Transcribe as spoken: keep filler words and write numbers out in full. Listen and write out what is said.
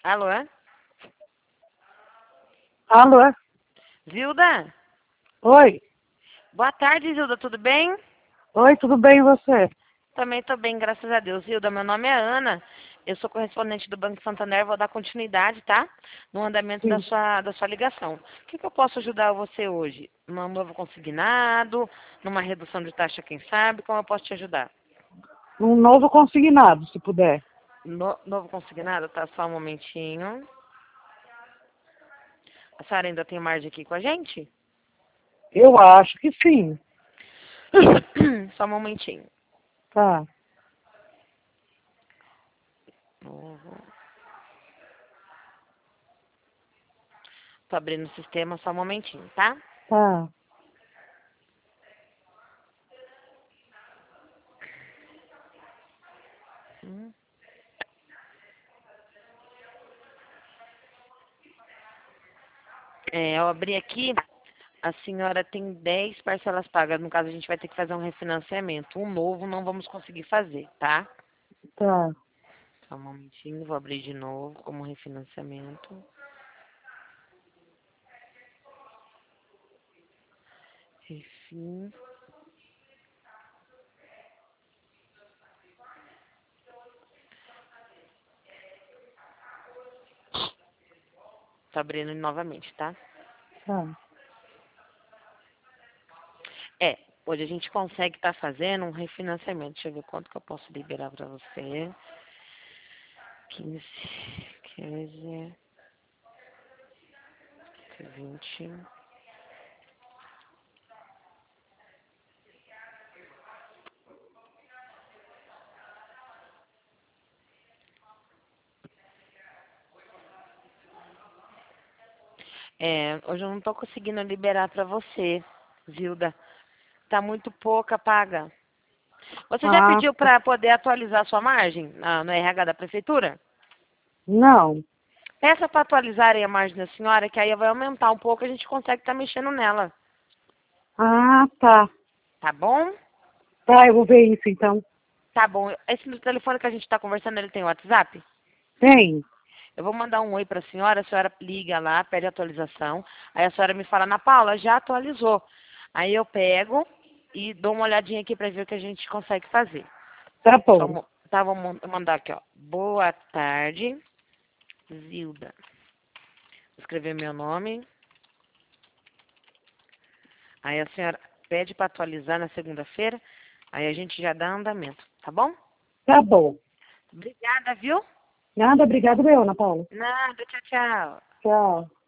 Alô? Alô? Zilda? Oi? Boa tarde, Zilda, tudo bem? Oi, tudo bem e você? Também tô bem, graças a Deus. Zilda, meu nome é Ana, eu sou correspondente do Banco Santander, vou dar continuidade, tá? No andamento da Sim. sua, da sua ligação. O que, que eu posso ajudar você hoje? Num novo consignado, numa redução de taxa, quem sabe? Como eu posso te ajudar? Um novo consignado, se puder. No, novo consignado, tá? Só um momentinho. A senhora ainda tem margem aqui com a gente? Eu acho que sim. Só um momentinho. Tá. Novo. Tô abrindo o sistema, só um momentinho, tá? Tá. Hum. É, eu abri aqui, a senhora tem dez parcelas pagas. No caso, a gente vai ter que fazer um refinanciamento. Um novo não vamos conseguir fazer, tá? Tá. Só um momentinho, vou abrir de novo como refinanciamento. Refim. Tô abrindo novamente, tá? Tá. É, hoje a gente consegue estar fazendo um refinanciamento. Deixa eu ver quanto que eu posso liberar pra você. quinze, quinze, vinte. É, hoje eu não tô conseguindo liberar pra você, Zilda. Tá muito pouca paga. Você já Ah, pediu tá. pra poder atualizar sua margem na- no R H da prefeitura? Não. Peça pra atualizarem a margem da senhora, que aí vai aumentar um pouco e a gente consegue estar mexendo nela. Ah, tá. Tá bom? Tá, eu vou ver isso então. Tá bom. Esse no telefone que a gente tá conversando, ele tem WhatsApp? Tem. Eu vou mandar um oi pra senhora, a senhora liga lá, pede atualização. Aí a senhora me fala, Ana Paula, já atualizou. Aí eu pego e dou uma olhadinha aqui pra ver o que a gente consegue fazer. Tá Só, bom. mo- tá, vou mon- mandar aqui, ó. Boa tarde, Zilda. Vou escrever meu nome. Aí a senhora pede para atualizar na segunda-feira. Aí a gente já dá andamento, tá bom? Tá bom. Obrigada, viu? Nada, obrigado eu, Ana Paula. Nada, tchau, tchau. Tchau.